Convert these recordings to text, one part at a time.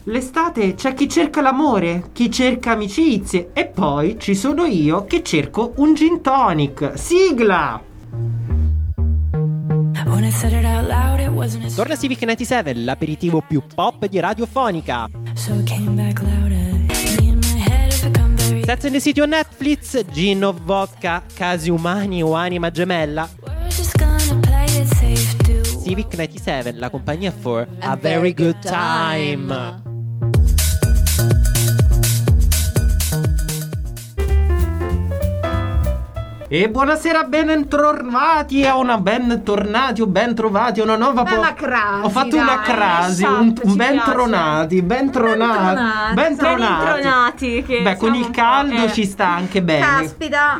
L'estate c'è chi cerca l'amore, chi cerca amicizie e poi ci sono io che cerco un gin tonic. Sigla! Torna Civic 97, l'aperitivo più pop di Radiofonica. Sex and the City on Netflix, gin o vodka, casi umani o anima gemella. Civic 97, la compagnia for a very good time. E buonasera, bentornati a una bentornati o bentrovati a una nuova crasi, ho fatto una crasi, esatto, un bentronati. Che beh, con il caldo ci sta anche bene. Caspita.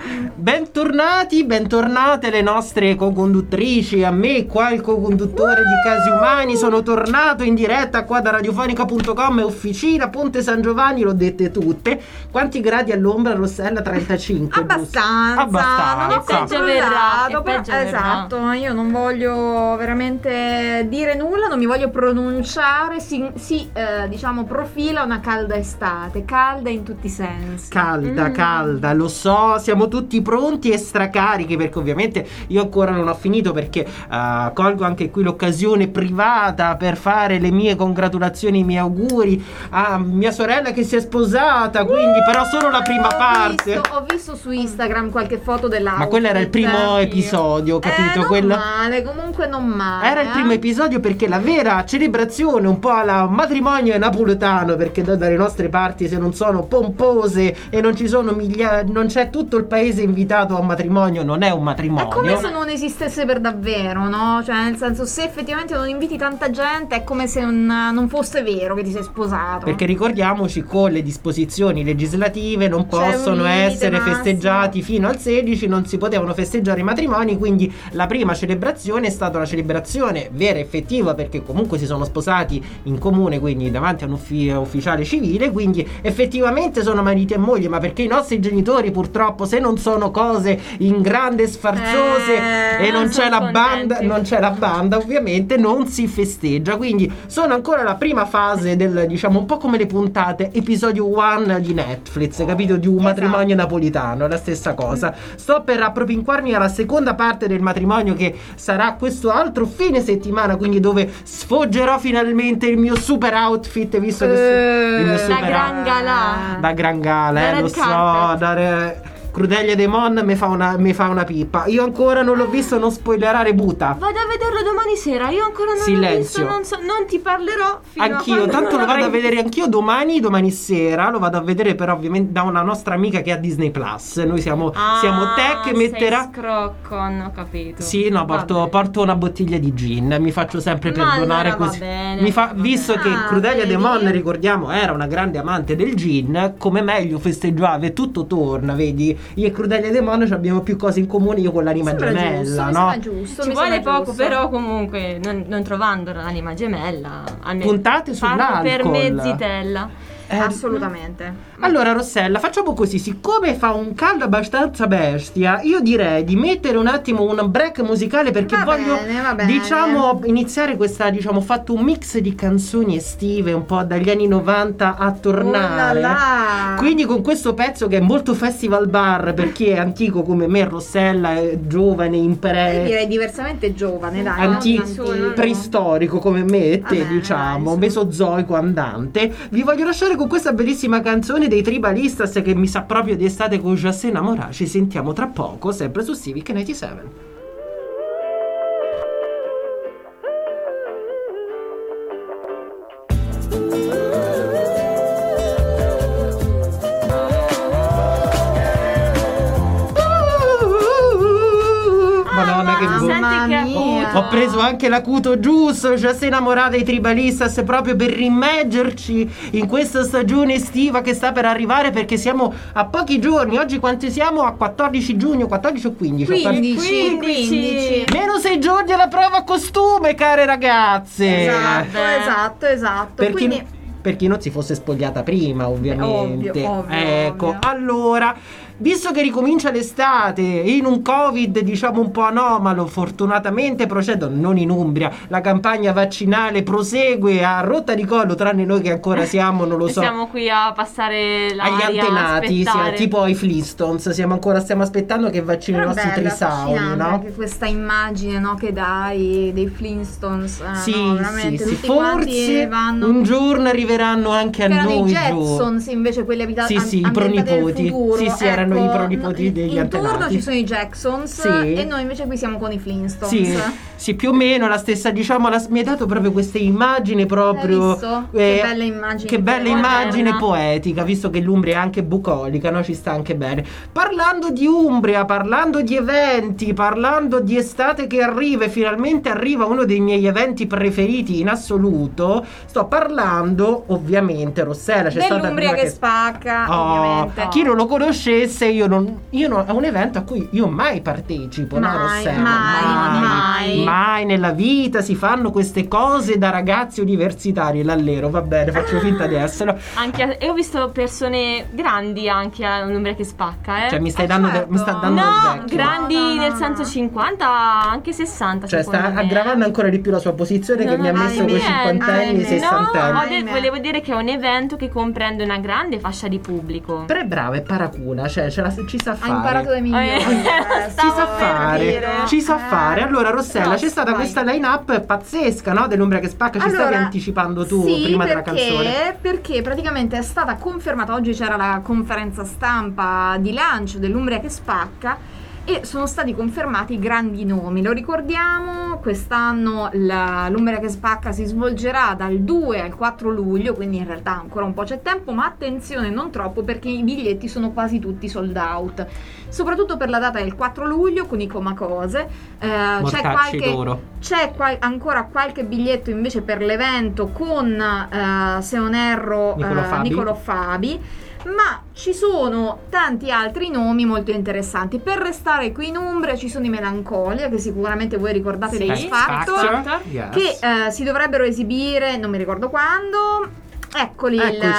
Bentornate le nostre co-conduttrici, a me qua il co-conduttore di Casi Umani. Sono tornato in diretta qua da radiofonica.com e Officina Ponte San Giovanni, l'ho dette tutte. Quanti gradi all'ombra, Rossella? 35. Abbastanza. Non ho peggio verrà. Esatto, io non voglio veramente dire nulla, non mi voglio pronunciare. Diciamo profila una calda estate, calda in tutti i sensi. Calda, lo so, siamo tutti pronti e stracarichi, perché ovviamente io ancora non ho finito, perché colgo anche qui l'occasione privata per fare le mie congratulazioni, i miei auguri a mia sorella che si è sposata, quindi però solo la prima parte. Ho visto su Instagram qualche foto dell'outfit. Ma quello era il primo episodio, capito? Comunque non male. Era il primo episodio, perché la vera celebrazione, un po' alla matrimonio napoletano, perché dalle nostre parti, se non sono pompose e non ci sono non c'è tutto il paese invitato a un matrimonio, non è un matrimonio. È come se non esistesse per davvero, no? Cioè, nel senso, se effettivamente non inviti tanta gente, è come se non fosse vero che ti sei sposato. Perché ricordiamoci, con le disposizioni legislative non possono essere festeggiati fino al 16, non si potevano festeggiare i matrimoni, quindi la prima celebrazione è stata una celebrazione vera e effettiva, perché comunque si sono sposati in comune, quindi davanti a un ufficiale civile, quindi effettivamente sono marito e moglie, ma perché i nostri genitori purtroppo, se non sono cose in grande sfarzose e non c'è la banda, ovviamente non si festeggia, quindi sono ancora la prima fase del, diciamo, un po' come le puntate episodio 1 di Netflix, capito, di un matrimonio napolitano, la stessa cosa. Sto per appropinquarmi alla seconda parte del matrimonio, che sarà questo altro fine settimana, quindi dove sfoggerò finalmente il mio super outfit, visto che il mio super da gran gala, lo so, Crudelia De Mon mi fa una pippa. Io ancora non l'ho visto, non spoilerare Buta. Vado a vederlo domani sera. Io ancora non l'ho visto, non ti parlerò fino anch'io, tanto lo vado a vedere anch'io domani sera. Lo vado a vedere però ovviamente da una nostra amica che ha Disney Plus. Noi siamo tech, metterà scroccon, ho capito. Sì, no, porto una bottiglia di gin. Mi faccio sempre perdonare, allora così. Visto che Crudelia De Mon, ricordiamo, era una grande amante del gin, come meglio festeggiava e tutto torna, vedi? Io e Crudelia De Mon abbiamo più cose in comune, io con l'anima gemella, no? Giusto, ci vuole poco, però comunque non trovando l'anima gemella, puntate sull'alcol per mezzitella. Assolutamente. Allora Rossella, facciamo così, siccome fa un caldo abbastanza bestia, io direi di mettere un attimo un break musicale, perché va bene. Diciamo, iniziare questa, diciamo, ho fatto un mix di canzoni estive un po' dagli anni 90 a tornare. Quindi con questo pezzo che è molto festival bar, per chi è antico come me, Rossella è giovane, direi diversamente giovane, dai, antico, preistorico come me e te, diciamo, mesozoico andante. Vi voglio lasciare con questa bellissima canzone dei Tribalistas, che mi sa proprio di estate con José Namorà. Ci sentiamo tra poco, sempre su Civic 97. Madonna, che ho preso anche l'acuto giusto, cioè sei innamorata dei Tribalistas, proprio per rimmergerci in questa stagione estiva che sta per arrivare, perché siamo a pochi giorni. Oggi quanti siamo? A 14 giugno, 14 o 15? 15. Meno 6 giorni alla prova a costume, care ragazze. Esatto. Per chi non si fosse spogliata prima, ovviamente. Ovvio. Ecco, allora visto che ricomincia l'estate in un Covid diciamo un po' anomalo, fortunatamente procedono, non in Umbria, la campagna vaccinale prosegue a rotta di collo, tranne noi che ancora siamo, non lo so, siamo qui a passare l'aria, agli antenati, tipo ai Flintstones, stiamo aspettando che vaccino i nostri trisauri, no? Anche questa immagine, no, che dai dei Flintstones, sì, no, veramente sì, forse vanno... un giorno arriveranno anche a noi i Jetsons invece quelli abitati i pronipoti, sì, erano i pronipoti degli antenati. Intorno ci sono i Jacksons, e noi invece qui siamo con i Flintstones. Sì, più o meno la stessa, diciamo, mi hai dato proprio questa immagine proprio, che bella immagine, che bella immagine poetica, visto che l'Umbria è anche bucolica, no? Ci sta anche bene. Parlando di Umbria, parlando di eventi, parlando di estate che arriva, e finalmente arriva uno dei miei eventi preferiti in assoluto, sto parlando ovviamente, Rossella, c'è stata dell'Umbria che spacca, ovviamente. Chi non lo conoscesse, io è un evento a cui io mai partecipo, no, Rossella? Mai nella vita si fanno queste cose da ragazzi universitari. L'allero, va bene, faccio finta di esserlo. E ho visto persone grandi anche all'Umbria che spacca, Cioè mi sta dando del vecchio. Grandi nel senso 50, anche 60. Cioè sta aggravando ancora di più la sua posizione, che mi ha messo con 50 anni e 60 anni. Volevo dire che è un evento che comprende una grande fascia di pubblico. Però è brava, è paracula, cioè ci sa fare. Ha imparato dai migliori. Ci sa fare. Allora, Rossella, c'è stata questa line-up pazzesca, no? Dell'Umbria che spacca. Ci stavi anticipando tu prima della canzone. Perché praticamente è stata confermata. Oggi c'era la conferenza stampa di lancio dell'Umbria che spacca e sono stati confermati grandi nomi. Lo ricordiamo, quest'anno l'Umbria che spacca si svolgerà dal 2 al 4 luglio, quindi in realtà ancora un po' c'è tempo, ma attenzione, non troppo, perché i biglietti sono quasi tutti sold out, soprattutto per la data del 4 luglio con i Comacose. C'è ancora qualche biglietto invece per l'evento con se non erro Niccolò Fabi, ma ci sono tanti altri nomi molto interessanti. Per restare qui in Umbria ci sono i Melancolia, che sicuramente voi ricordate dei X Factor, che si dovrebbero esibire non mi ricordo quando. Eccoli.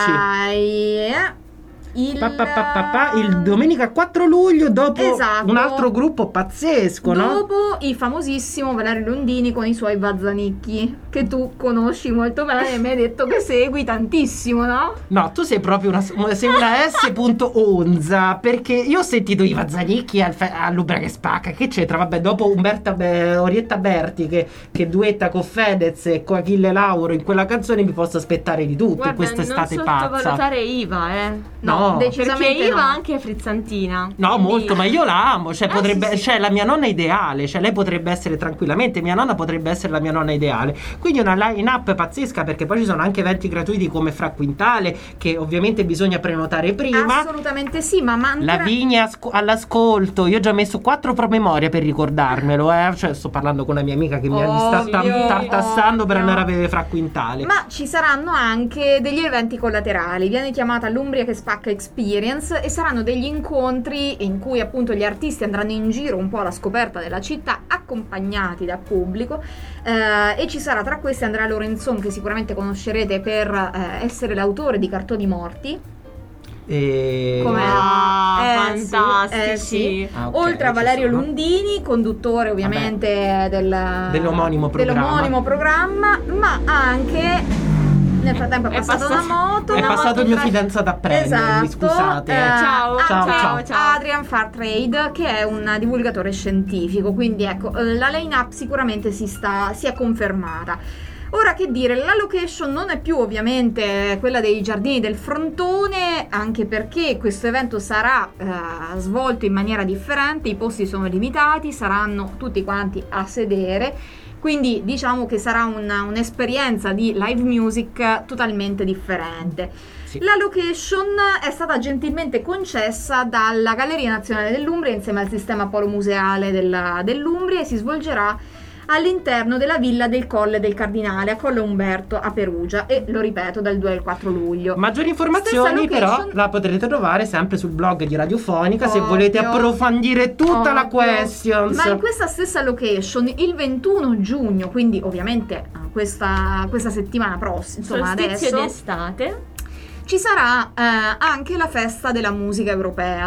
Il domenica 4 luglio dopo un altro gruppo pazzesco, no? Dopo il famosissimo Valerio Londini con i suoi Vazzanicchi, che tu conosci molto bene e mi hai detto che segui tantissimo, no? No, tu sei proprio una S.Onza, perché io ho sentito i Vazzanicchi all'Umbria che spacca. Che c'entra? Vabbè, dopo Orietta Berti che duetta con Fedez e con Achille Lauro in quella canzone, mi posso aspettare di tutto. Guarda, quest'estate pazza. Non sottovalutare Iva, No, decisamente perché Iva anche frizzantina. No, molto, ma io la amo, cioè potrebbe, cioè la mia nonna ideale, cioè lei potrebbe essere tranquillamente, mia nonna potrebbe essere la mia nonna ideale. Quindi una line-up pazzesca, perché poi ci sono anche eventi gratuiti come Fra Quintale, che ovviamente bisogna prenotare prima. Assolutamente sì, ma la Vigna all'ascolto, io ho già messo 4 promemoria per ricordarmelo, cioè sto parlando con una mia amica che mi sta tartassando per andare a vedere Fra Quintale. Ma ci saranno anche degli eventi collaterali, viene chiamata l'Umbria che spacca Experience, e saranno degli incontri in cui appunto gli artisti andranno in giro un po' alla scoperta della città, accompagnati dal pubblico, e ci sarà tra questi Andrea Lorenzon, che sicuramente conoscerete per essere l'autore di Cartoni Morti. Fantastici. Sì. Oltre a Valerio Lundini, conduttore ovviamente dell'omonimo programma, ma anche nel frattempo è passato una moto. È passato il mio fidanzato a prendermi, scusate. Ciao. Adrian Fartrade, che è un divulgatore scientifico, quindi ecco, la line-up sicuramente si è confermata. Ora, che dire, la location non è più ovviamente quella dei Giardini del Frontone, anche perché questo evento sarà svolto in maniera differente, i posti sono limitati, saranno tutti quanti a sedere. Quindi diciamo che sarà un'esperienza di live music totalmente differente. Sì. La location è stata gentilmente concessa dalla Galleria Nazionale dell'Umbria insieme al sistema polo museale dell'Umbria, e si svolgerà all'interno della villa del Colle del Cardinale a Colle Umberto a Perugia, e lo ripeto, dal 2 al 4 luglio. Maggiori informazioni però la potrete trovare sempre sul blog di Radiofonica, se volete approfondire tutta la questions. Ma in questa stessa location il 21 giugno, quindi ovviamente questa settimana prossima, insomma solstizio adesso d'estate, ci sarà anche la festa della musica europea.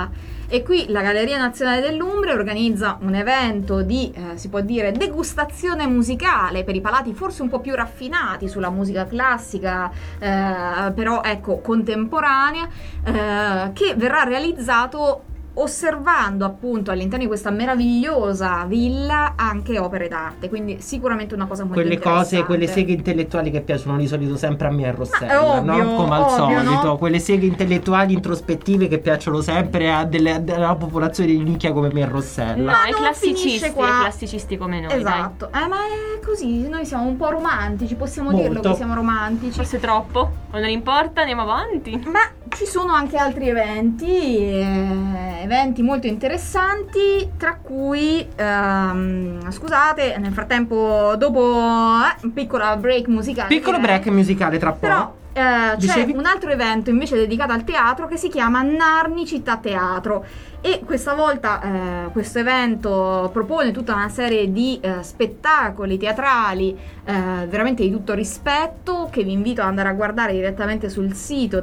E qui la Galleria Nazionale dell'Umbria organizza un evento di, si può dire, degustazione musicale per i palati forse un po' più raffinati sulla musica classica, però ecco contemporanea, che verrà realizzato osservando appunto all'interno di questa meravigliosa villa anche opere d'arte, quindi sicuramente una cosa molto interessante. Quelle seghe intellettuali che piacciono di solito sempre a me e a Rossella, ovvio, no? Come al solito, no? Quelle seghe intellettuali introspettive che piacciono sempre alla popolazione di nicchia come me e Rossella. No, i classicisti come noi. Esatto, ma è così, noi siamo un po' romantici, possiamo Molto. dirlo che siamo romantici. Forse troppo, ma non importa, andiamo avanti. Ma ci sono anche altri eventi molto interessanti, tra cui scusate, nel frattempo dopo un piccolo break musicale tra poco. Però c'è un altro evento invece dedicato al teatro che si chiama Narni Città Teatro, e questa volta questo evento propone tutta una serie di spettacoli teatrali veramente di tutto rispetto, che vi invito ad andare a guardare direttamente sul sito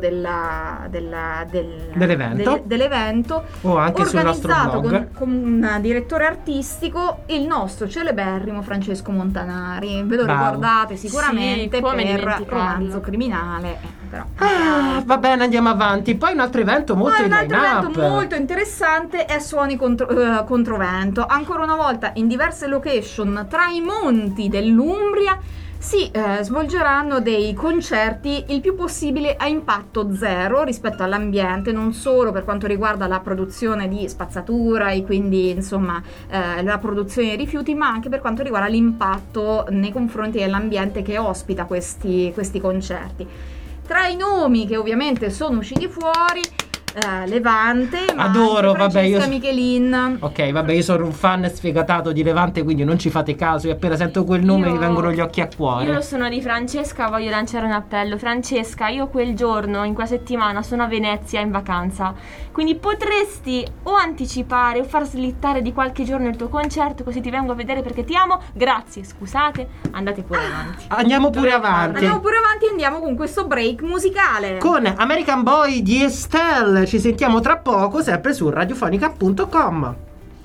dell'evento, o anche sul nostro blog, con un direttore artistico, il nostro celeberrimo Francesco Montanari. Ve lo ricordate sicuramente per Romanzo Criminale. Però, va bene, andiamo avanti. Poi un altro evento molto interessante è Suoni Controvento. Ancora una volta in diverse location tra i monti dell'Umbria si svolgeranno dei concerti il più possibile a impatto zero rispetto all'ambiente, non solo per quanto riguarda la produzione di spazzatura e quindi insomma la produzione di rifiuti, ma anche per quanto riguarda l'impatto nei confronti dell'ambiente che ospita questi concerti. Tra i nomi che ovviamente sono usciti fuori, Levante, ma adoro, Francesca Michelin. Ok, vabbè, io sono un fan sfegatato di Levante, quindi non ci fate caso. Io appena sento quel nome mi vengono gli occhi a cuore. Io sono di Francesca, voglio lanciare un appello. Francesca, io quel giorno, in quella settimana, sono a Venezia in vacanza, quindi potresti o anticipare o far slittare di qualche giorno il tuo concerto, così ti vengo a vedere perché ti amo. Grazie, scusate, andate pure avanti. Andiamo pure avanti e andiamo con questo break musicale con American Boy di Estelle. Ci sentiamo tra poco, sempre su radiofonica.com.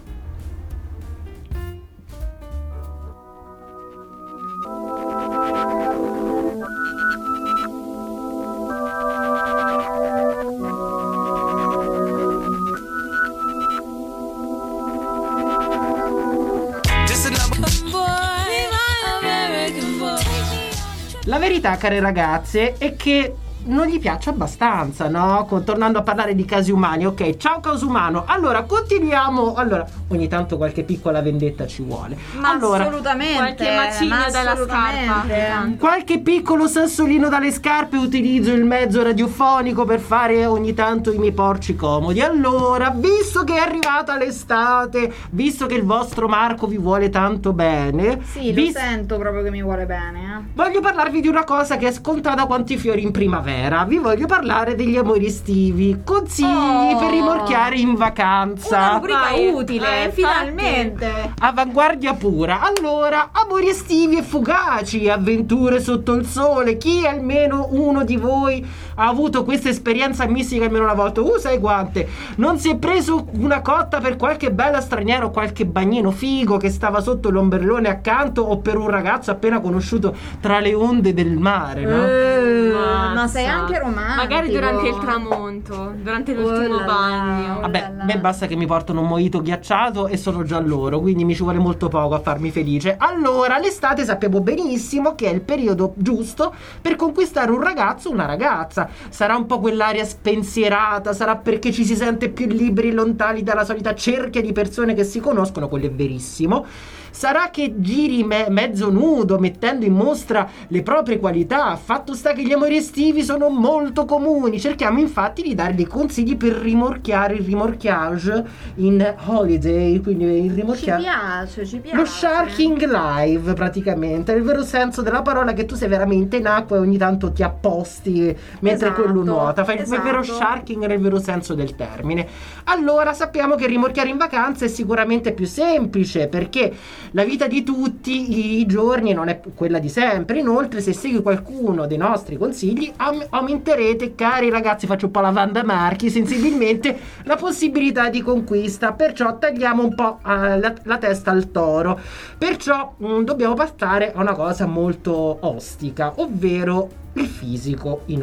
La verità, care ragazze, è che non gli piace abbastanza, no? Tornando a parlare di casi umani, ok, ciao caso umano. Allora, continuiamo. Allora, ogni tanto qualche piccola vendetta ci vuole. Ma allora, assolutamente. Qualche macigno dalla scarpa. Qualche piccolo sassolino dalle scarpe. Utilizzo il mezzo radiofonico per fare ogni tanto i miei porci comodi. Allora, visto che è arrivata l'estate, visto che il vostro Marco vi vuole tanto bene, sì, lo sento proprio che mi vuole bene, voglio parlarvi di una cosa che è scontata quanto i fiori in primavera. Vi voglio parlare degli amori estivi, consigli per rimorchiare in vacanza. Una rubrica utile, finalmente. Avanguardia pura. Allora, amori estivi e fugaci, avventure sotto il sole. Chi almeno uno di voi ha avuto questa esperienza mistica almeno una volta? Sai quante? Non si è preso una cotta per qualche bella straniera o qualche bagnino figo che stava sotto l'ombrellone accanto, o per un ragazzo appena conosciuto tra le onde del mare, no? Ma sei anche romantico. Magari durante il tramonto, durante l'ultimo bagno. Vabbè, me basta che mi portano un mojito ghiacciato e sono già loro, quindi mi ci vuole molto poco a farmi felice. Allora, l'estate sappiamo benissimo che è il periodo giusto per conquistare un ragazzo o una ragazza. Sarà un po' quell'aria spensierata, sarà perché ci si sente più liberi, lontani dalla solita cerchia di persone che si conoscono, quello è verissimo. Sarà che giri mezzo nudo, mettendo in mostra le proprie qualità. Fatto sta che gli amori estivi sono molto comuni. Cerchiamo infatti di dare dei consigli per rimorchiare, il rimorchiage in holiday, quindi il rimorchiage. Ci piace. Lo sharking live, praticamente, è il vero senso della parola, che tu sei veramente in acqua e ogni tanto ti apposti mentre quello nuota. Fai il vero sharking nel vero senso del termine. Allora, sappiamo che rimorchiare in vacanza è sicuramente più semplice, perché la vita di tutti i giorni non è quella di sempre. Inoltre, se segui qualcuno dei nostri consigli, aumenterete, cari ragazzi, faccio un po' la Wanda Marchi, sensibilmente la possibilità di conquista. Perciò tagliamo un po' la testa al toro. Perciò dobbiamo passare a una cosa molto ostica, ovvero il fisico in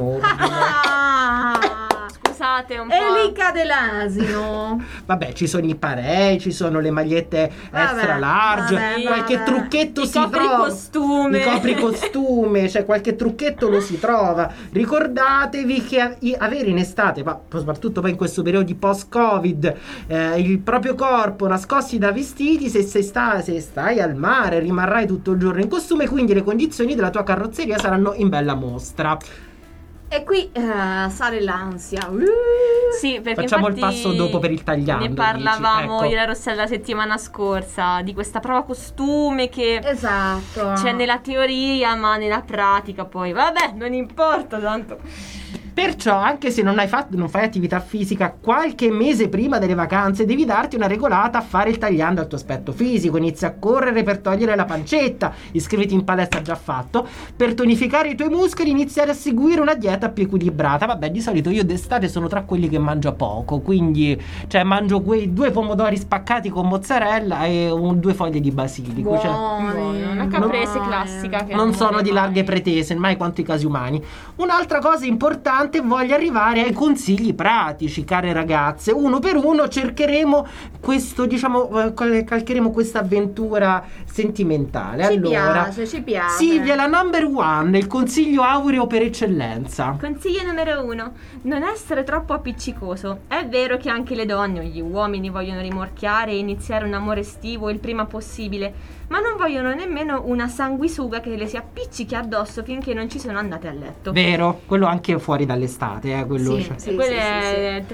ordine. Scusate un po'. E lì cade l'asino. Vabbè, ci sono i parei, ci sono le magliette extra large, qualche trucchetto I si trova. copricostume. I copricostume, cioè qualche trucchetto lo si trova. Ricordatevi che avere in estate, ma soprattutto poi in questo periodo di post-Covid, il proprio corpo nascosti da vestiti, se stai al mare rimarrai tutto il giorno in costume, quindi le condizioni della tua carrozzeria saranno in bella mostra. E qui sale l'ansia. Sì, perché Facciamo il infatti passo dopo per il tagliando. Ne parlavamo dici, io e Rossella la settimana scorsa di questa prova costume che Esatto. c'è nella teoria, ma nella pratica poi vabbè, non importa tanto. Perciò, anche se non fai attività fisica, qualche mese prima delle vacanze devi darti una regolata a fare il tagliando al tuo aspetto fisico. Inizia a correre per togliere la pancetta, iscriviti in palestra già fatto, per tonificare i tuoi muscoli iniziare a seguire una dieta più equilibrata. Vabbè, di solito io d'estate sono tra quelli che mangia poco, quindi mangio quei 2 pomodori spaccati con mozzarella e 2 foglie di basilico. Una caprese classica che Non sono di larghe mai. pretese, mai quanto i casi umani. Un'altra cosa importante, voglio arrivare ai consigli pratici, care ragazze. Uno per uno cercheremo questo, calcheremo questa avventura sentimentale. Ci piace. Silvia, la number one, il consiglio aureo per eccellenza. Consiglio numero 1: non essere troppo appiccicoso. È vero che anche le donne o gli uomini vogliono rimorchiare e iniziare un amore estivo il prima possibile, ma non vogliono nemmeno una sanguisuga che le si appiccichi addosso finché non ci sono andate a letto. Vero, quello anche fuori dall'estate, quello. Sì. Quello è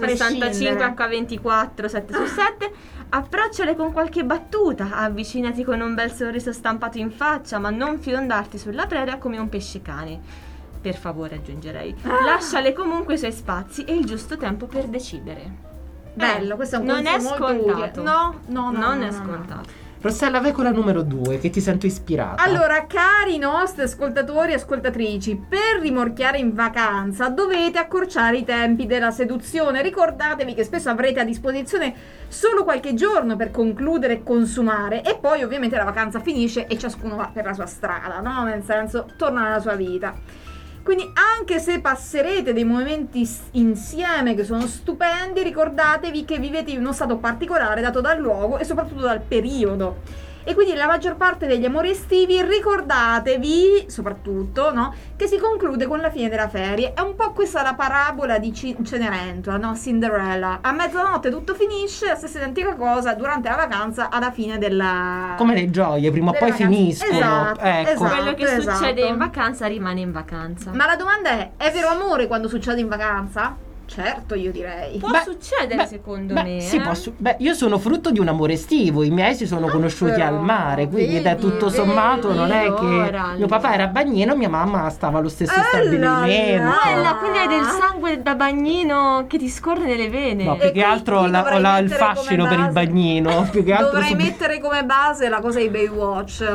365 H24 7 su 7. Approcciale con qualche battuta, avvicinati con un bel sorriso stampato in faccia, ma non fiondarti sulla preda come un pesce cane. Per favore, aggiungerei. Lasciale comunque i suoi spazi e il giusto tempo per decidere. Bello, questo è un non consiglio è molto scontato. utile. No, non è scontato. Rossella, vai con la numero 2, che ti sento ispirata. Allora, cari nostri ascoltatori e ascoltatrici, per rimorchiare in vacanza dovete accorciare i tempi della seduzione. Ricordatevi che spesso avrete a disposizione solo qualche giorno per concludere e consumare, e poi ovviamente la vacanza finisce e ciascuno va per la sua strada, no? Nel senso, torna alla sua vita. Quindi anche se passerete dei momenti insieme che sono stupendi, ricordatevi che vivete in uno stato particolare dato dal luogo e soprattutto dal periodo. E quindi la maggior parte degli amori estivi, ricordatevi soprattutto, no, che si conclude con la fine della ferie. È un po' questa la parabola di Cenerentola, no? Cinderella. A mezzanotte tutto finisce, la stessa identica cosa durante la vacanza alla fine della... Come le gioie, prima o poi vacanze. finiscono. Esatto, ecco. esatto. Quello che succede in vacanza rimane in vacanza. Ma la domanda è vero amore quando succede in vacanza? Certo, io direi. Può succedere, beh, secondo beh, me. Sì, io sono frutto di un amore estivo. I miei si sono conosciuti però, al mare, quindi da tutto sommato non è che mio papà era bagnino, mia mamma stava allo stesso stabilimento. Quindi hai del sangue da bagnino che ti scorre nelle vene. No, più che altro ho il fascino per il bagnino. Più che altro dovrei mettere come base la cosa di Baywatch.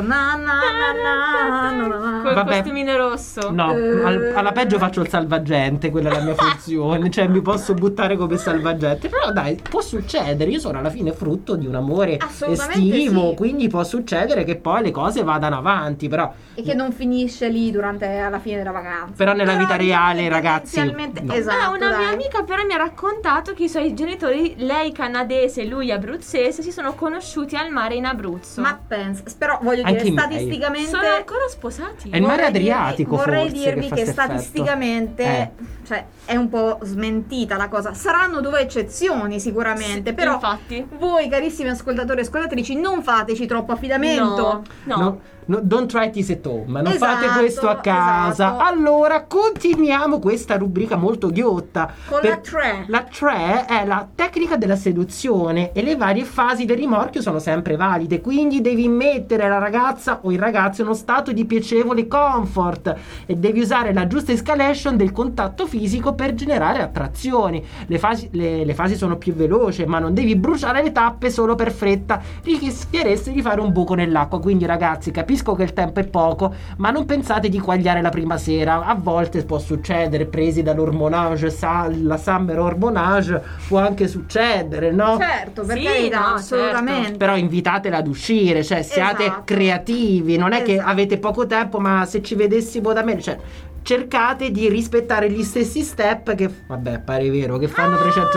Col costumino rosso. No, alla peggio faccio il salvagente, quella è la mia funzione. Cioè mi posso buttare come salvagente. Però dai, può succedere. Io sono alla fine frutto di un amore estivo, sì. quindi può succedere che poi le cose vadano avanti, però e che non finisce lì alla fine della vacanza. Però nella vita reale, ragazzi, no. Esatto, una mia amica però mi ha raccontato che i suoi genitori, lei canadese, lui abruzzese, si sono conosciuti al mare in Abruzzo. Ma pensa, però voglio Anche dire, i miei. statisticamente sono ancora sposati. È il mare Adriatico, vorrei forse, dirvi che che fa statisticamente cioè, è un po' smentita la cosa. Saranno 2 eccezioni sicuramente, però infatti. voi carissimi ascoltatori e ascoltatrici non fateci troppo affidamento. No. Don't try this at home. Non Esatto, fate questo a casa. esatto. Allora continuiamo questa rubrica molto ghiotta. Con la 3. La 3 è la tecnica della seduzione e le varie fasi del rimorchio sono sempre valide, quindi devi mettere la ragazza o il ragazzo in uno stato di piacevole comfort e devi usare la giusta escalation del contatto fisico per generare contrazioni, le fasi sono più veloci, ma non devi bruciare le tappe solo per fretta, rischieresti di fare un buco nell'acqua. Quindi ragazzi, capisco che il tempo è poco, ma non pensate di quagliare la prima sera. A volte può succedere, presi dall'ormonage, la summer hormonage, può anche succedere, no? Certo, per Sì, carità, no, assolutamente. certo. Però invitatela ad uscire, cioè siate Esatto. creativi, non è che Esatto. avete poco tempo, ma se ci vedessimo da me, cioè cercate di rispettare gli stessi step che, vabbè, pare vero, che fanno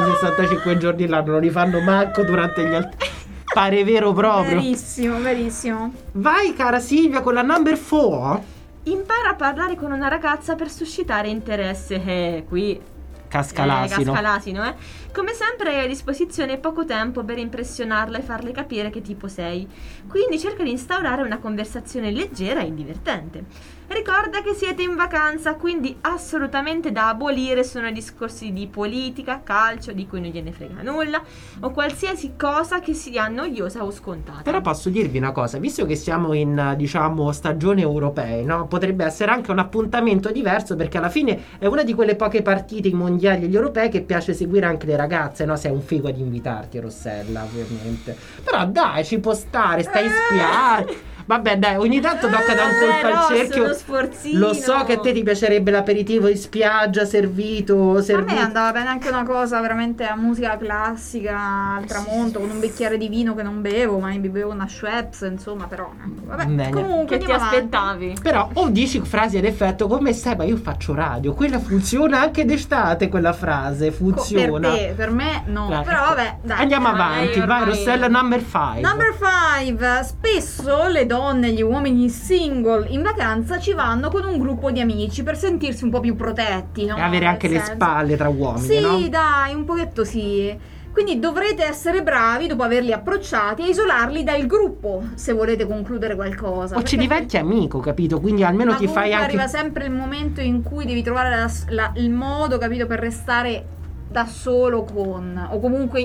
365 giorni l'anno, non li fanno manco durante gli altri. Pare vero proprio. Verissimo, verissimo. Vai cara Silvia con la number 4. Impara a parlare con una ragazza per suscitare interesse. Qui Casca l'asino. casca l'asino, eh. Come sempre hai a disposizione poco tempo per impressionarla e farle capire che tipo sei. Quindi cerca di instaurare una conversazione leggera e divertente. Ricorda che siete in vacanza, quindi assolutamente da abolire sono i discorsi di politica, calcio, di cui non gliene frega nulla, o qualsiasi cosa che sia noiosa o scontata. Però posso dirvi una cosa, visto che siamo in, diciamo, stagione europee, no? Potrebbe essere anche un appuntamento diverso, perché alla fine è una di quelle poche partite, i mondiali e gli europei, che piace seguire anche le ragazze, no? Sei un figo ad invitarti, Rossella, ovviamente. Però dai, ci può stare, stai in spiaggia. Vabbè, dai, ogni tanto tocca da un colpo al cerchio. Uno sforzino. Lo so che a te ti piacerebbe l'aperitivo in spiaggia, servito. A me andava bene anche una cosa veramente a musica classica al tramonto, con un bicchiere di vino che non bevo, ma mi bevo una Schweppes, insomma, però vabbè. Bene. Comunque Che ti andiamo avanti. aspettavi? Però o dici frasi ad effetto come stai, ma io faccio radio, quella funziona anche d'estate, quella frase funziona. Per te, per me no. Dai, Però ecco. vabbè, dai. Andiamo Ormai- avanti, vai ormai- Rossella, number 5. Number 5. Spesso le donne e gli uomini single in vacanza ci vanno con un gruppo di amici per sentirsi un po' più protetti, no? E avere anche Nel le senso- spalle tra uomini, Sì, no? dai, un pochetto sì. Quindi dovrete essere bravi, dopo averli approcciati, a isolarli dal gruppo, se volete concludere qualcosa. O ci Perché- diventi amico, capito? Quindi almeno ma ti fai comunque anche... arriva sempre il momento in cui devi trovare il modo, capito, per restare da solo con, o comunque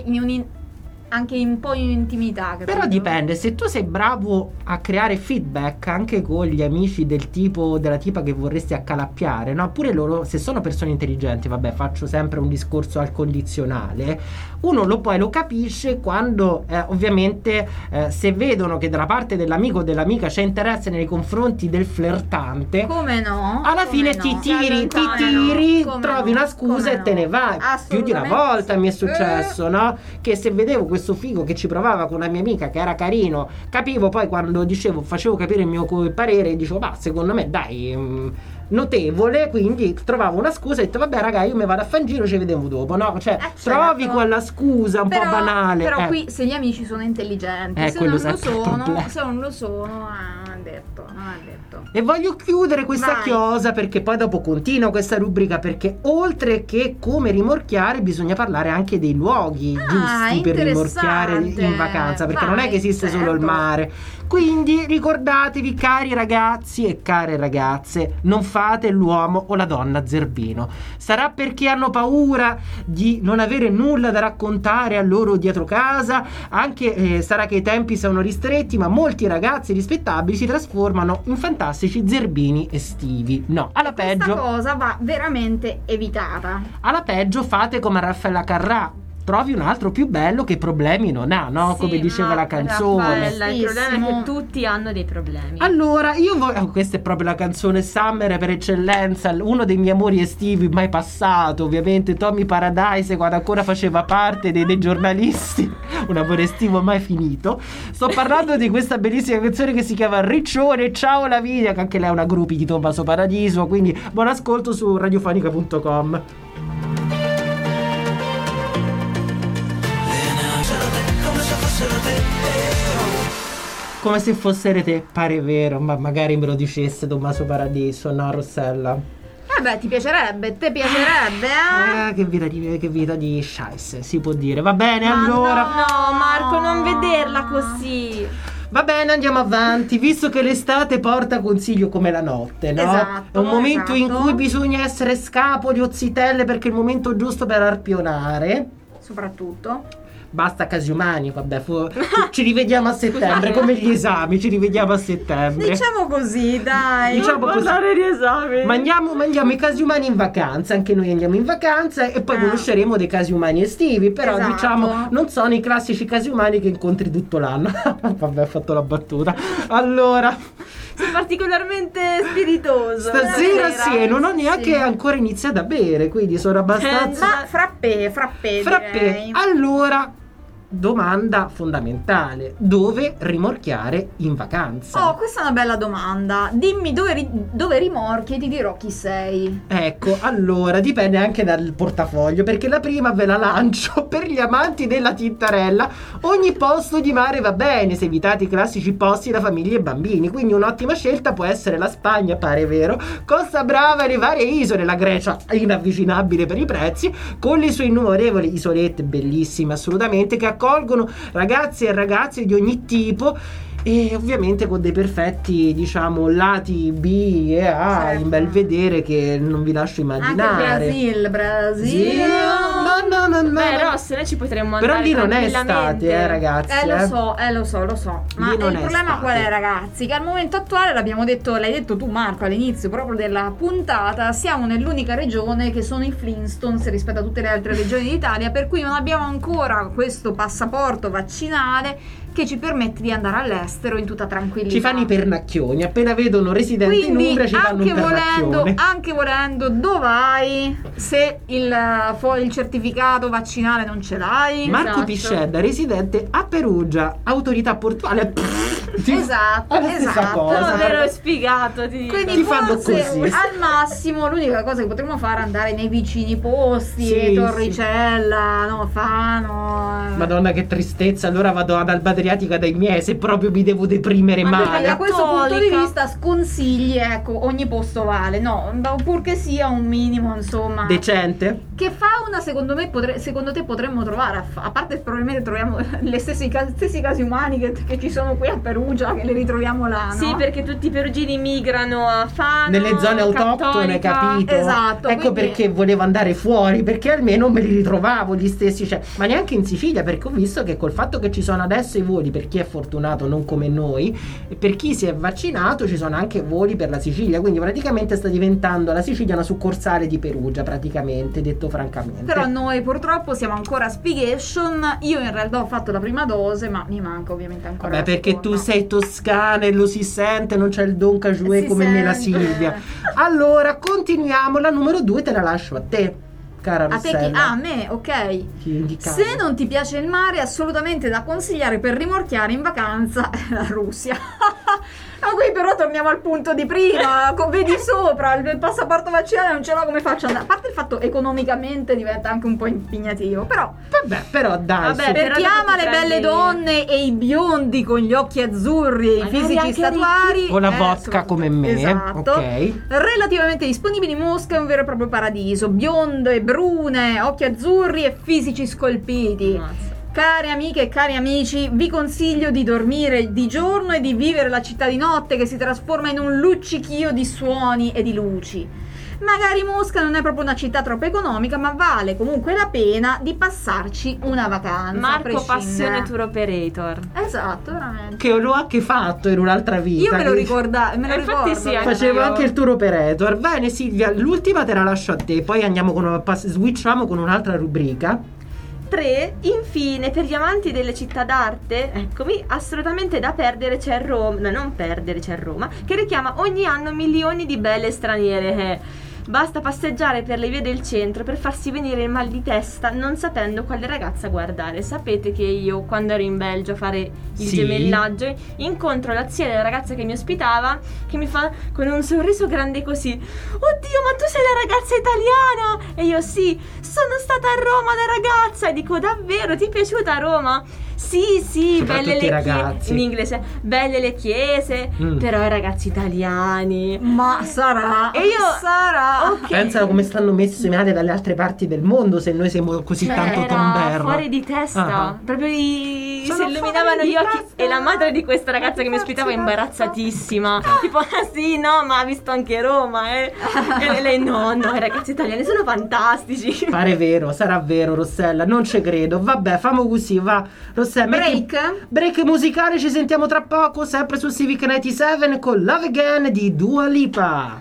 anche un po' in intimità, capito? Però dipende, se tu sei bravo a creare feedback anche con gli amici del tipo, della tipa che vorresti accalappiare, no? Pure loro, se sono persone intelligenti, vabbè, faccio sempre un discorso al condizionale, uno lo capisce quando ovviamente se vedono che dalla parte dell'amico o dell'amica c'è interesse nei confronti del flirtante, Come no? alla Come fine no? ti tiri, Come trovi no? una scusa Come e te ne no? vai. Più di una Assolutamente volta sì. mi è successo, no? Che se vedevo questo figo che ci provava con una mia amica che era carino, capivo poi quando facevo capire il mio parere, dicevo, ma secondo me dai, notevole, quindi trovavo una scusa e ho detto, vabbè raga, io mi vado a fare un giro, ci vediamo dopo, no? Cioè, Certo. trovi quella scusa un po' banale. Però qui se gli amici sono intelligenti, se quello non lo sempre il problema. sono, se non lo sono, non è detto, non è detto. E voglio chiudere questa Vai. chiosa, perché poi dopo continua questa rubrica, perché oltre che come rimorchiare bisogna parlare anche dei luoghi giusti per rimorchiare interessante. in vacanza, perché non è Vai, che esiste solo il certo. mare. Quindi ricordatevi, cari ragazzi e care ragazze, non fate l'uomo o la donna zerbino. Sarà perché hanno paura di non avere nulla da raccontare a loro dietro casa, anche sarà che i tempi sono ristretti, ma molti ragazzi rispettabili si trasformano in fantastici zerbini estivi. No, alla Questa peggio, cosa va veramente evitata. alla peggio fate come Raffaella Carrà. Trovi un altro più bello che problemi non ha, no? Sì, Come diceva ma la canzone. Raffaella, il problema è Bellissimo. che tutti hanno dei problemi. Allora, io voglio. Questa è proprio la canzone Summer per eccellenza. Uno dei miei amori estivi mai passato, ovviamente. Tommy Paradise, quando ancora faceva parte dei giornalisti. Un amore estivo mai finito. Sto parlando di questa bellissima canzone che si chiama Riccione. Ciao Lavinia, che anche lei è una groupie di Tommaso Paradiso. Quindi buon ascolto su radiofonica.com. Come se fossero te, pare vero, ma magari me lo dicesse Tommaso Paradiso, no Rossella? Beh, ti piacerebbe, te piacerebbe, eh? Che vita di scheisse, si può dire. Va bene, Ma allora. No, Marco, non vederla così. Va bene, andiamo avanti, visto che l'estate porta consiglio come la notte, no? Esatto, È un momento in esatto. cui bisogna essere scapoli o zitelle, perché è il momento giusto per arpionare. Soprattutto. basta casi umani, vabbè, ci rivediamo a settembre, come gli esami, ci rivediamo a settembre. Diciamo così, dai. Diciamo Non così. parlare di esami. Mandiamo i casi umani in vacanza, anche noi andiamo in vacanza e poi conosceremo dei casi umani estivi, però Esatto. diciamo non sono i classici casi umani che incontri tutto l'anno. Vabbè, ho fatto la battuta. Allora, Sei particolarmente spiritoso. stasera sì, e non ho neanche Sì. ancora iniziato a bere, quindi sono abbastanza Ma frappè direi. Allora, domanda fondamentale: dove rimorchiare in vacanza? Oh, questa è una bella domanda. Dimmi dove rimorchi e ti dirò chi sei. Ecco, allora dipende anche dal portafoglio, perché la prima ve la lancio per gli amanti della tintarella. Ogni posto di mare va bene, se evitate i classici posti da famiglie e bambini, quindi un'ottima scelta può essere la Spagna, pare vero, Costa Brava e le varie isole, la Grecia inavvicinabile per i prezzi, con le sue innumerevoli isolette bellissime assolutamente, che accolgono ragazzi e ragazze di ogni tipo, e ovviamente con dei perfetti, diciamo, lati B e A Certo. in bel vedere che non vi lascio Anche immaginare. Brasil. No. Beh, Ross, noi ci potremmo Però andare lì non è tranquillamente. estate, ragazzi. Lo so. Ma Lì non il è problema estate. qual è, ragazzi? Che al momento attuale, l'hai detto tu, Marco, all'inizio proprio della puntata, siamo nell'unica regione che sono i Flintstones rispetto a tutte le altre regioni d'Italia, per cui non abbiamo ancora questo passaporto vaccinale che ci permette di andare all'estero in tutta tranquillità. Ci fanno i pernacchioni, appena vedono residenti in Quindi Umbria ci fanno un pernacchione. anche volendo, dove vai? Se il certificato vaccinale non ce l'hai. Marco Esatto. Piscedda, residente a Perugia, autorità portuale. Esatto, È la stessa esatto. cosa. Davvero spiegato, ti dico. Quindi Ti fanno forse così. al massimo l'unica cosa che potremmo fare è andare nei vicini posti, Sì, Torricella, no, Fano. Madonna, che tristezza. Allora vado ad Alba Adriatica dai miei, se proprio mi devo deprimere Ma Quindi male. da questo punto di Cattolica. vista sconsigli, ecco, ogni posto vale, no, purché sia un minimo, insomma, Decente? che fauna secondo me secondo te potremmo trovare, a parte probabilmente troviamo le stessi casi umani che ci sono qui a Perugia, che li ritroviamo là, no? Sì, perché tutti i perugini migrano a Fano, Nelle zone autoctone, Cattolica. capito? Esatto, Ecco quindi- perché volevo andare fuori, perché almeno me li ritrovavo gli stessi, cioè, ma neanche in Sicilia, perché ho visto che col fatto che ci sono adesso i voli per chi è fortunato, non come noi, e per chi si è vaccinato ci sono anche voli per la Sicilia, quindi praticamente sta diventando la Sicilia una succursale di Perugia, praticamente, detto francamente. Però noi purtroppo siamo ancora a Spigation. Io in realtà ho fatto la prima dose, ma mi manca ovviamente ancora Vabbè, la perché seconda. tu sei toscana e lo si sente, non c'è il Don Cajouet Si come me la sente. Silvia. Allora, continuiamo, la numero 2 te la lascio a te, cara A te Rossella. a me, ok. Ti indicavo. Se non ti piace il mare, assolutamente da consigliare per rimorchiare in vacanza la Russia. Ma qui però torniamo al punto di prima, vedi sopra, il passaporto vaccinale non ce l'ho, come faccio ad andare? A parte il fatto economicamente diventa anche un po' impegnativo, però Vabbè, però dai, Vabbè, su. per però chi dopo ama ti le belle prendi- donne e i biondi con gli occhi azzurri e i Magari fisici anche statuari o la vodka soprattutto- come me, esatto, ok. relativamente disponibili, Mosca è un vero e proprio paradiso, bionde, brune, occhi azzurri e fisici scolpiti. Ammazza. Care amiche e cari amici, vi consiglio di dormire di giorno e di vivere la città di notte, che si trasforma in un luccichio di suoni e di luci. Magari Mosca non è proprio una città troppo economica, ma vale comunque la pena di passarci una vacanza. a Marco prescindere. Passione Tour Operator. Esatto, veramente. Che l'ho anche fatto in un'altra vita. Io me lo che ricordo. Infatti sì, anche facevo io. anche il tour operator. Bene Silvia, l'ultima te la lascio a te, poi andiamo switchiamo con un'altra rubrica. 3. Infine, per gli amanti delle città d'arte, eccomi, assolutamente da perdere c'è Roma, no, non perdere c'è Roma, che richiama ogni anno milioni di belle straniere. Basta passeggiare per le vie del centro per farsi venire il mal di testa non sapendo quale ragazza guardare. Sapete che io, quando ero in Belgio a fare il Sì. gemellaggio, incontro la zia della ragazza che mi ospitava, che mi fa con un sorriso grande così: oddio, ma tu sei la ragazza italiana? E io: sì, sono stata a Roma da ragazza. E dico: davvero, ti è piaciuta Roma? Sì, Soprattutto belle i le ragazzi. chiese, in inglese, belle le chiese, però i ragazzi italiani. Ma sarà. E io- sarà. Ok. Pensa come stanno messi male dalle altre parti del mondo, se noi siamo così tanto Era tomberro. fuori di testa, Ah. proprio di gli si illuminavano gli occhi e la madre di questa ragazza che mi ospitava imbarazzatissima, tipo sì no ma ha visto anche Roma e lei no i ragazzi italiani sono fantastici. Pare vero, sarà vero Rossella, non ci credo. Vabbè, famo così, va Rossella, break musicale, ci sentiamo tra poco sempre su Civic 97 con Love Again di Dua Lipa.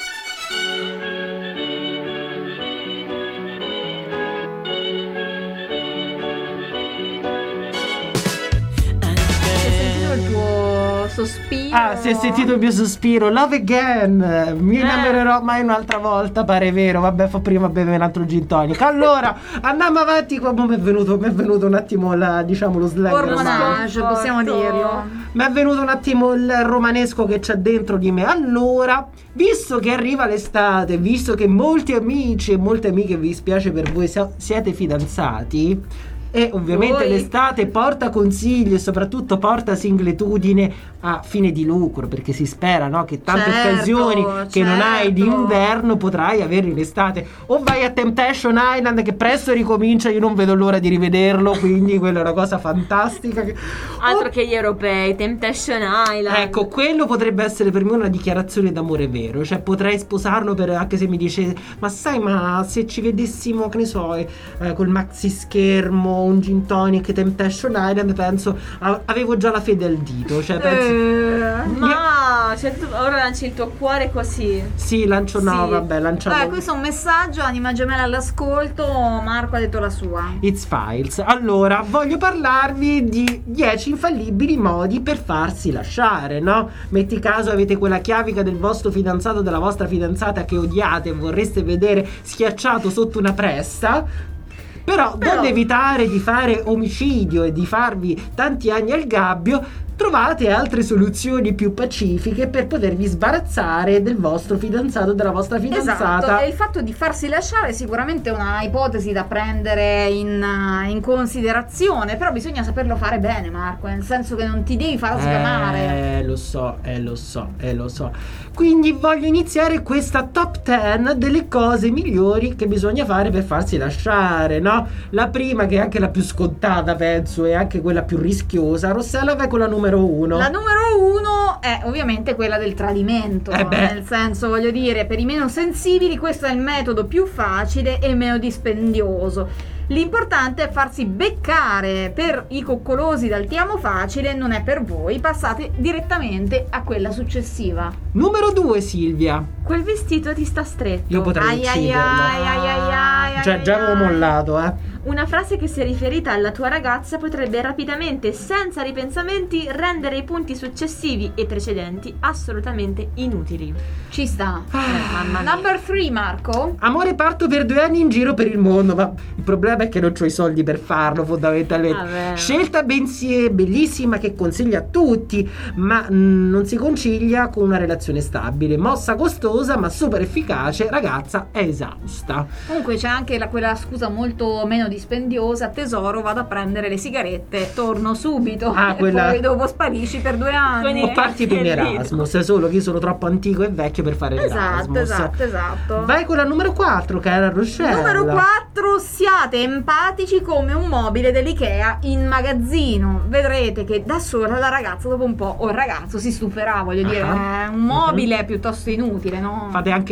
Sospiro. Ah, si è sentito il mio sospiro. Love Again. Mi innamorerò mai un'altra volta, pare vero. Vabbè, fa prima bere un altro gin tonic. Allora, andiamo avanti. Mi è venuto un attimo lo slang. Ormonage, possiamo dirlo. Mi è venuto un attimo il romanesco che c'è dentro di me. Allora, visto che arriva l'estate, visto che molti amici e molte amiche, vi spiace per voi, siete fidanzati, e ovviamente l'estate porta consigli e soprattutto porta singletudine a fine di lucro, perché si spera, no, che tante occasioni che non hai d'inverno potrai avere in estate. O vai a Temptation Island, che presto ricomincia, io non vedo l'ora di rivederlo, quindi quella è una cosa fantastica. Altro che gli europei, Temptation Island. Ecco, quello potrebbe essere per me una dichiarazione d'amore vero, cioè potrei sposarlo anche se mi dice ma sai, ma se ci vedessimo, che ne so, col maxi schermo, un gin tonic, Temptation Island, penso avevo già la fede al dito, cioè penso ma cioè, tu ora lanci il tuo cuore così. Sì, lancio, no, sì. Vabbè, lanciamo. Questo è un messaggio, anima gemella all'ascolto. Marco ha detto la sua. It's Files. Allora, voglio parlarvi di 10 infallibili modi per farsi lasciare, no? Metti caso avete quella chiavica del vostro fidanzato o della vostra fidanzata che odiate e vorreste vedere schiacciato sotto una pressa. Però donde evitare di fare omicidio e di farvi tanti anni al gabbio, trovate altre soluzioni più pacifiche per potervi sbarazzare del vostro fidanzato o della vostra fidanzata. Esatto, e il fatto di farsi lasciare è sicuramente una ipotesi da prendere in considerazione, però bisogna saperlo fare bene, Marco, nel senso che non ti devi far sgamare. Lo so. Quindi voglio iniziare questa top 10 delle cose migliori che bisogna fare per farsi lasciare, no? La prima, che è anche la più scontata, penso, e anche quella più rischiosa. Rossella, vai con la numero 1. La numero 1 è ovviamente quella del tradimento, nel senso, voglio dire, per i meno sensibili questo è il metodo più facile e meno dispendioso. L'importante è farsi beccare. Per i coccolosi dal ti amo facile non è per voi, passate direttamente a quella successiva. Numero 2, Silvia. Quel vestito ti sta stretto. Io potrei ucciderlo. Già avevo mollato, Una frase che se riferita alla tua ragazza potrebbe rapidamente, senza ripensamenti, rendere i punti successivi e precedenti assolutamente inutili. Ci sta. Mamma mia. Number 3, Marco. Amore, parto per 2 anni in giro per il mondo, ma il problema è che non ho i soldi per farlo, fondamentalmente. Scelta bellissima che consiglia a tutti, ma non si concilia con una relazione stabile. Mossa costosa ma super efficace, ragazza è esausta. Comunque c'è anche quella scusa molto meno dispendiosa: tesoro, vado a prendere le sigarette, torno subito. E poi dopo sparisci per 2 anni. O parti per Erasmus, è solo che io sono troppo antico e vecchio per fare Erasmus. Esatto. Vai con la numero 4, cara Rossella. Numero 4, siate empatici come un mobile dell'Ikea in magazzino. Vedrete che da sola la ragazza dopo un po', o il ragazzo, si stuferà, voglio dire, è un mobile piuttosto inutile, no? Fate anche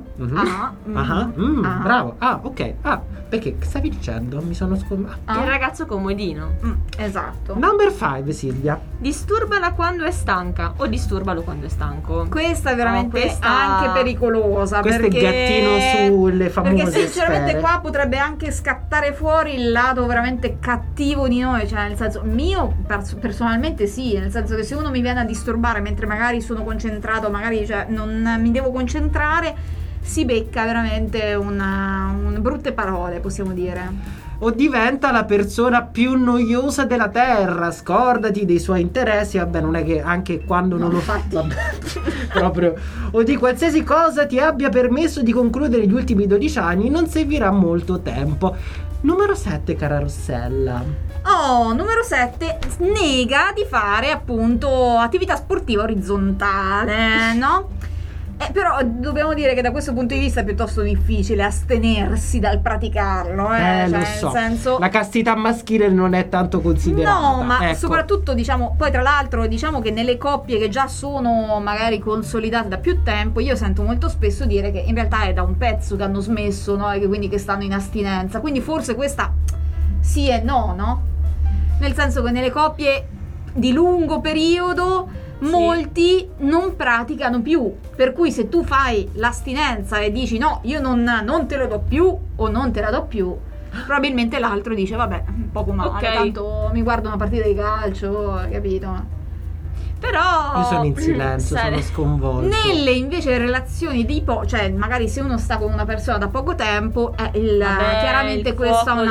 bravo. Ok. Perché stavi dicendo? Mi sono scordato. Il ragazzo comodino. Esatto. Number 5, Silvia. Disturbala quando è stanca o disturbalo quando è stanco. Questa è veramente anche pericolosa. Questo è gattino sulle famose Perché sinceramente sfere. qua potrebbe anche scattare fuori il lato veramente cattivo di noi. Cioè, nel senso, mio personalmente sì, nel senso che se uno mi viene a disturbare mentre magari sono concentrato, magari non mi devo concentrare, si becca veramente un brutte parole, possiamo dire. O diventa la persona più noiosa della terra, scordati dei suoi interessi. Vabbè, non è che anche quando non lo fai, proprio, o di qualsiasi cosa ti abbia permesso di concludere gli ultimi 12 anni, non servirà molto tempo. Numero 7, cara Rossella. Numero 7, nega di fare appunto attività sportiva orizzontale, no? Però dobbiamo dire che da questo punto di vista è piuttosto difficile astenersi dal praticarlo, cioè, lo so. nel senso, la castità maschile non è tanto considerata. no, ma ecco. soprattutto diciamo, poi tra l'altro diciamo che nelle coppie che già sono magari consolidate da più tempo, io sento molto spesso dire che in realtà è da un pezzo che hanno smesso, no? E che quindi che stanno in astinenza, quindi forse questa sì e no? Nel senso che nelle coppie di lungo periodo molti non praticano più, per cui se tu fai l'astinenza e dici no, io non te lo do più o non te la do più, probabilmente l'altro dice vabbè, poco male, tanto mi guardo una partita di calcio, capito? Però io sono in silenzio, sono sconvolto. Nelle invece relazioni di cioè magari se uno sta con una persona da poco tempo, chiaramente questo ha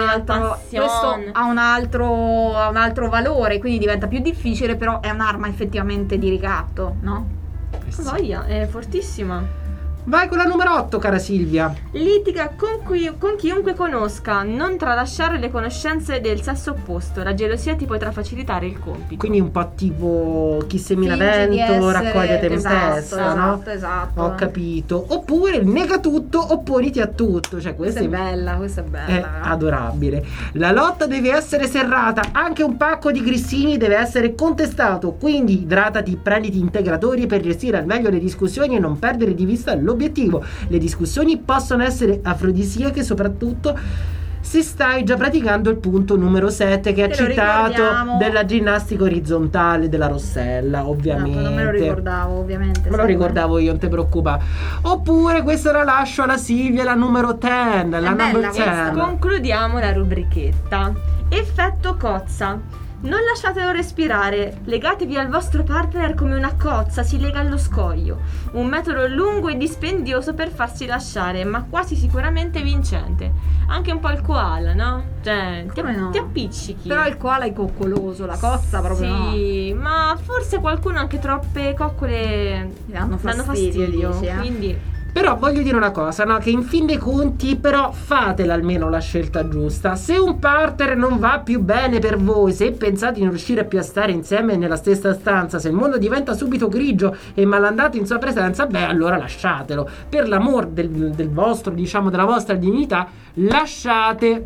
un altro valore, quindi diventa più difficile, però è un'arma effettivamente di ricatto, no? Voglia, è fortissima. Vai con la numero 8, cara Silvia. Litiga con chiunque conosca, non tralasciare le conoscenze del sesso opposto. La gelosia ti potrà facilitare il compito. Quindi un po' tipo chi semina Fingi di vento essere- raccoglie tempesta, no? Esatto. Ho capito. Oppure nega tutto, opponiti a tutto. Cioè Questa è bella, è adorabile. La lotta deve essere serrata. Anche un pacco di grissini deve essere contestato. Quindi idratati, prenditi integratori per gestire al meglio le discussioni e non perdere di vista l'obiettivo. Le discussioni possono essere afrodisiache, soprattutto se stai già praticando il punto numero 7 che ha citato della ginnastica orizzontale della Rossella, ovviamente. Esatto, non me lo ricordavo, ovviamente. Me lo ricordavo io, non ti preoccupare. Oppure questa la lascio alla Silvia, la numero 10, la number 10. Concludiamo la rubrichetta. Effetto cozza. Non lasciatelo respirare, legatevi al vostro partner come una cozza si lega allo scoglio. Un metodo lungo e dispendioso per farsi lasciare, ma quasi sicuramente vincente. Anche un po' il koala, no? Cioè, ti appiccichi. Però il koala è coccoloso, la cozza proprio sì, no. ma forse qualcuno anche troppe coccole danno fastidio, dici, quindi... Però voglio dire una cosa, no? Che in fin dei conti però fatela almeno la scelta giusta. Se un partner non va più bene per voi, se pensate di non riuscire più a stare insieme nella stessa stanza, se il mondo diventa subito grigio e malandato in sua presenza, beh allora lasciatelo. Per l'amor del vostro, diciamo, della vostra dignità, lasciate.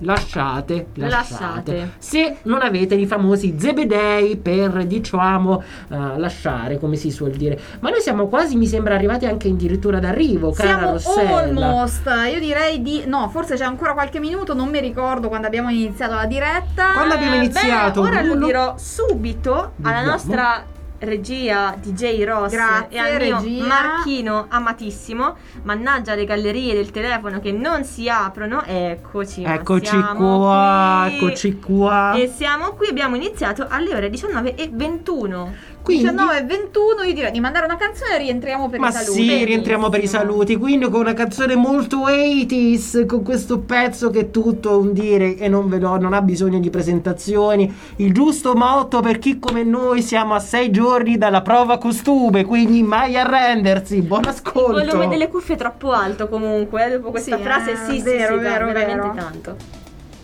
Se non avete i famosi zebedei per, diciamo, lasciare, come si suol dire. Ma noi siamo quasi, mi sembra, arrivati anche addirittura d'arrivo. Siamo Rossella. almost, io direi di no, forse c'è ancora qualche minuto, non mi ricordo quando abbiamo iniziato la diretta. Quando abbiamo iniziato? Ora lo dirò subito alla Vediamo. Nostra regia DJ Ross. Grazie, e al mio regia. Marchino amatissimo. Mannaggia le gallerie del telefono che non si aprono. Eccoci qua. E siamo qui, abbiamo iniziato alle ore 19:21. Quindi 19:21, io direi di mandare una canzone e rientriamo per i saluti. sì, rientriamo per i saluti. Quindi con una canzone molto 80s, con questo pezzo che è tutto un dire e non ha bisogno di presentazioni. Il giusto motto per chi come noi siamo a 6 giorni dalla prova costume, quindi mai arrendersi. Buon ascolto. Il volume delle cuffie è troppo alto comunque, dopo questa frase vero, veramente tanto.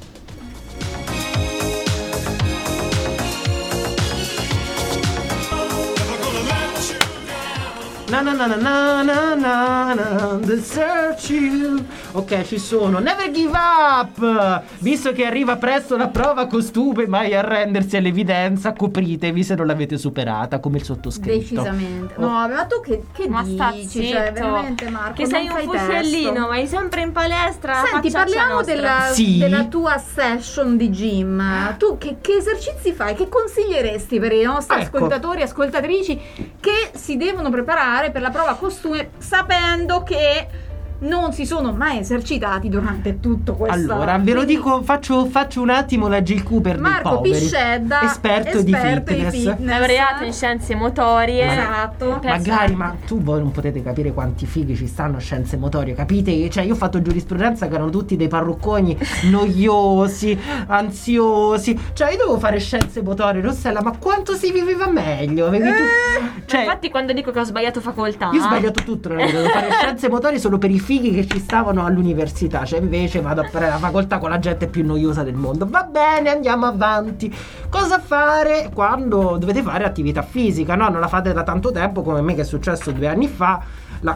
Search you. Ok, ci sono. Never give up. Visto che arriva presto la prova costume, mai arrendersi all'evidenza. Copritevi se non l'avete superata, come il sottoscritto. Decisamente. No, ma tu che ma sta dici? Cioè, veramente, Marco, che sei un fuscellino, vai sempre in palestra. Senti, parliamo della tua session di gym. Tu che esercizi fai? Che consiglieresti per i nostri ascoltatori e ascoltatrici che si devono preparare per la prova costume sapendo che non si sono mai esercitati durante tutto questo. Allora, ve lo dico, faccio un attimo la Jill Cooper Marco dei poveri. Piscedda, esperto di fitness. Laureato in scienze motorie. Esatto. Magari, ma voi non potete capire quanti fighi ci stanno a scienze motorie, capite? Cioè, io ho fatto giurisprudenza che erano tutti dei parrucconi noiosi, ansiosi. Cioè, io dovevo fare scienze motorie, Rossella, ma quanto si viveva meglio? Avevi cioè, infatti quando dico che ho sbagliato facoltà, io ho sbagliato tutto nella vita, devo fare scienze motorie solo per i fighi che ci stavano all'università, cioè invece vado a fare la facoltà con la gente più noiosa del mondo. Va bene, andiamo avanti. Cosa fare quando dovete fare attività fisica? No, non la fate da tanto tempo come me, che è successo 2 anni fa.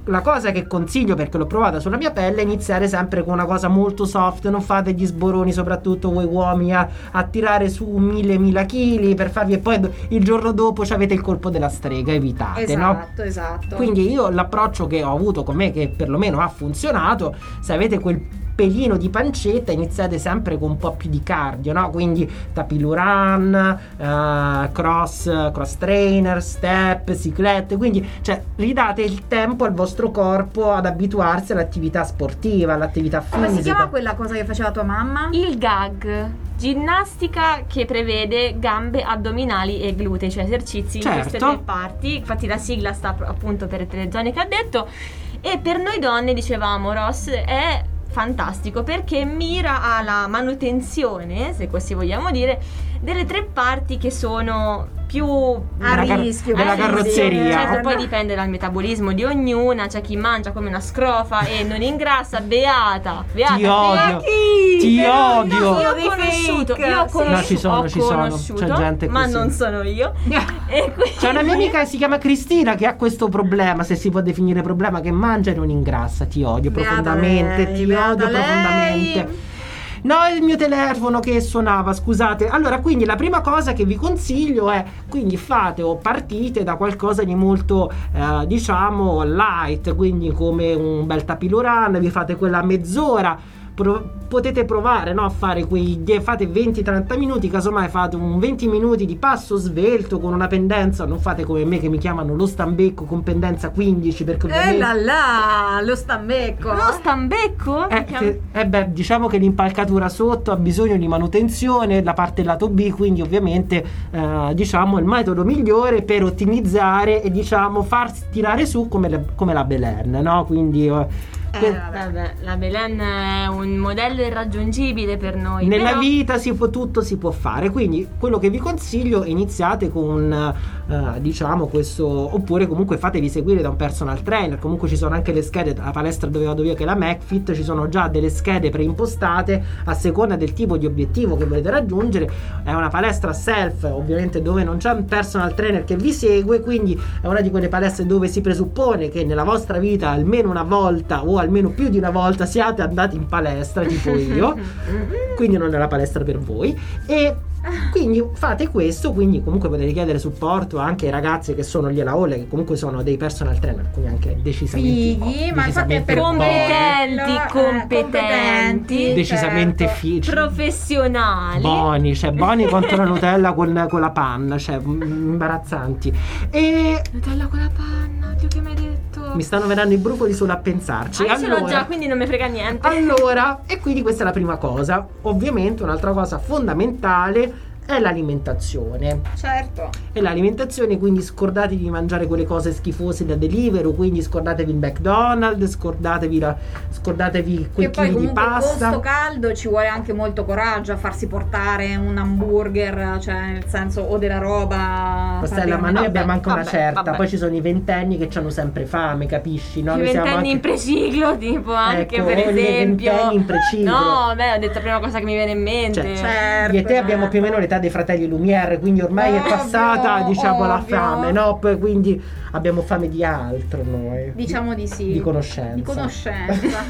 la cosa che consiglio, perché l'ho provata sulla mia pelle, è iniziare sempre con una cosa molto soft. Non fate gli sboroni, soprattutto voi uomini, a tirare su 1000 kg per farvi, e poi il giorno dopo avete il colpo della strega. Evitate, no? Esatto. Quindi io l'approccio che ho avuto con me, che perlomeno ha funzionato, se avete quel pelino di pancetta, iniziate sempre con un po' più di cardio, no? Quindi tapis run, cross trainer, step, ciclette, quindi ridate il tempo al vostro corpo ad abituarsi all'attività sportiva, all'attività fisica. Come si chiama quella cosa che faceva tua mamma? Il GAG, ginnastica che prevede gambe, addominali e glutei, cioè esercizi in queste tre parti. Infatti la sigla sta appunto per le zone che ha detto. E per noi donne, dicevamo, Ross, è fantastico perché mira alla manutenzione, se così vogliamo dire, delle tre parti che sono più a rischio della carrozzeria. Certo, poi dipende dal metabolismo di ognuna. C'è chi mangia come una scrofa e non ingrassa. Beata ti odio, ti odio. Io ho conosciuto, c'è gente così, ma non sono io. E quindi... c'è una mia amica che si chiama Cristina che ha questo problema, se si può definire problema, che mangia e non ingrassa. Ti odio profondamente, ti odio profondamente. No, è il mio telefono che suonava, scusate. Allora, quindi la prima cosa che vi consiglio è, quindi fate o partite da qualcosa di molto, diciamo, light, quindi come un bel tapis run, vi fate quella mezz'ora. Potete provare, no, a fare fate 20-30 minuti, casomai fate un 20 minuti di passo svelto con una pendenza, non fate come me che mi chiamano lo stambecco con pendenza 15, perché ovviamente lo stambecco. Diciamo che l'impalcatura sotto ha bisogno di manutenzione, la parte lato B, quindi ovviamente diciamo il metodo migliore per ottimizzare e diciamo far tirare su come la Belen, no? Quindi la Belen è un modello irraggiungibile per noi. Nella vita tutto si può fare, quindi quello che vi consiglio è iniziate con diciamo questo, oppure comunque fatevi seguire da un personal trainer. Comunque ci sono anche le schede, la palestra dove vado io che è la McFit, ci sono già delle schede preimpostate a seconda del tipo di obiettivo che volete raggiungere. È una palestra self, ovviamente, dove non c'è un personal trainer che vi segue, quindi è una di quelle palestre dove si presuppone che nella vostra vita almeno una volta o almeno più di una volta siate andati in palestra, tipo io, quindi non è la palestra per voi. E quindi fate questo, quindi comunque potete chiedere supporto anche ai ragazzi che sono lì alla hall, che comunque sono dei personal trainer, quindi anche decisamente ma infatti è per competenti, decisamente professionali, buoni quanto la Nutella con la panna, cioè imbarazzanti. E Nutella con la panna, Dio, che mi hai detto? Mi stanno venendo i brufoli solo a pensarci. Io ce l'ho già, quindi non mi frega niente. Allora, e quindi questa è la prima cosa. Ovviamente un'altra cosa fondamentale è l'alimentazione. Certo. E l'alimentazione, quindi scordatevi di mangiare quelle cose schifose da Deliveroo, quindi scordatevi il McDonald's, scordatevi quei chili di pasta. Con sto caldo ci vuole anche molto coraggio a farsi portare un hamburger, cioè nel senso, o della roba. Stella, ma noi abbiamo anche una certa. Poi ci sono i ventenni che hanno sempre fame, capisci? No? I ventenni in preciclo, tipo, anche per esempio. I ventenni in preciclo. No, ho detto la prima cosa che mi viene in mente. Io e te abbiamo più o meno l'età dei fratelli Lumière, quindi ormai è passata, diciamo, la fame, no? Quindi abbiamo fame di altro noi. Diciamo di sì. Di conoscenza. Di conoscenza.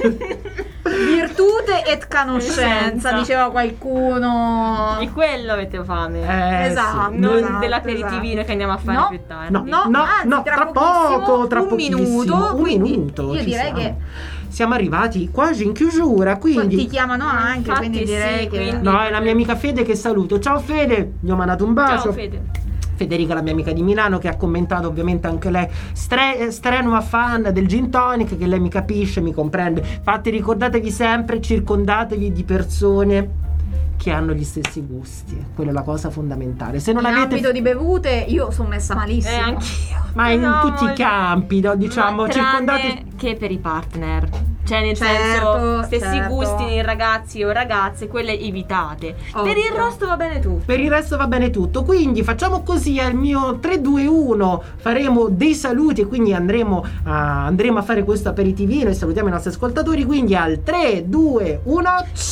Virtute et conoscenza, diceva qualcuno. Di quello avete fame. Esatto. Non dell'aperitivino che andiamo a fare più tardi. No, tra pochissimo, un minuto. Io direi che siamo arrivati quasi in chiusura, quindi ti chiamano anche, infatti, quindi direi che no, è la mia amica Fede che saluto. Ciao Fede, gli ho mandato un bacio. Ciao Fede. Federica, la mia amica di Milano, che ha commentato, ovviamente anche lei strenua fan del gin tonic, che lei mi capisce, mi comprende. Infatti ricordatevi sempre, circondatevi di persone che hanno gli stessi gusti, quella è la cosa fondamentale. Se non in avete ambito di bevute io sono messa malissimo, anch'io, ma in tutti i campi, no, diciamo, circondate che per i partner, cioè nel senso stessi gusti nei ragazzi o ragazze, quelle evitate. Ovvio. Per il resto va bene tutto. Per il resto va bene tutto. Quindi facciamo così, al mio 3, 2, 1 faremo dei saluti e quindi andremo a fare questo aperitivino e salutiamo i nostri ascoltatori. Quindi al 3, 2, 1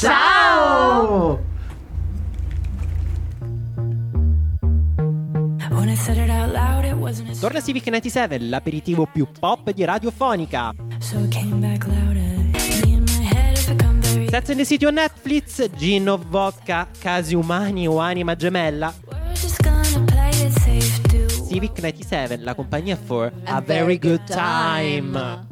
ciao! When I said it out loud, it was Torna Civic 97, l'aperitivo più pop di Radiofonica. Sex and the City on Netflix, Gin of Vodka, Casi umani o anima gemella. Civic 97, la compagnia for a very good time.